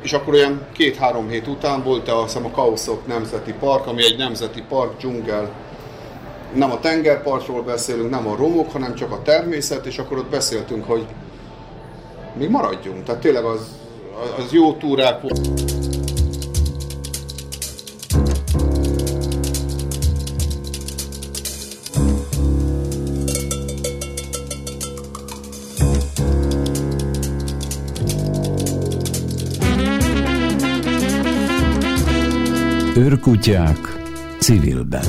És akkor olyan 2-3 hét után volt azt hiszem a Kauszok Nemzeti Park, ami egy nemzeti park, dzsungel. Nem a tengerpartról beszélünk, nem a romok, hanem csak a természet, és akkor ott beszéltünk, hogy mi maradjunk. Tehát tényleg az jó túrák volt. Őrkutyák civilben.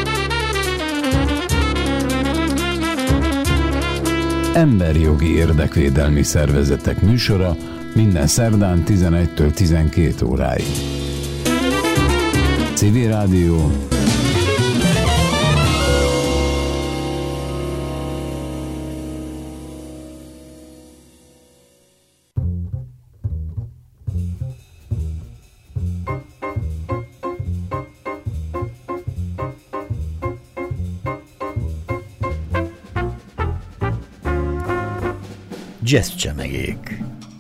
Emberjogi érdekvédelmi szervezetek műsora minden szerdán 11-től 12 óráig. Civil Rádió. Jazzcsemegék.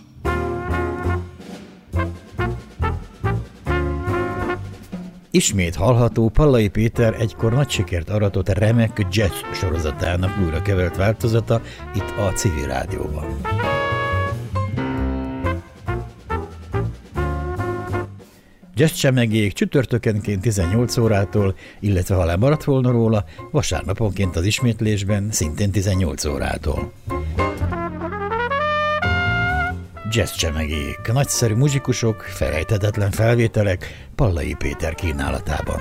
Ismét hallható Pallai Péter egykor nagy sikert aratott remek jazz sorozatának újra kevert változata itt a Civil Rádióban. Jazzcsemegék csütörtökenként 18 órától, illetve ha lemaradt volna róla, vasárnaponként az ismétlésben szintén 18 órától. Jazzcsemegék, nagyszerű muzsikusok, felejthetetlen felvételek Pallai Péter kínálatában.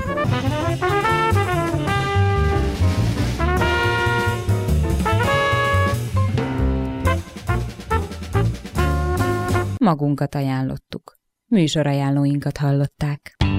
Magunkat ajánlottuk. Műsorajánlóinkat hallották.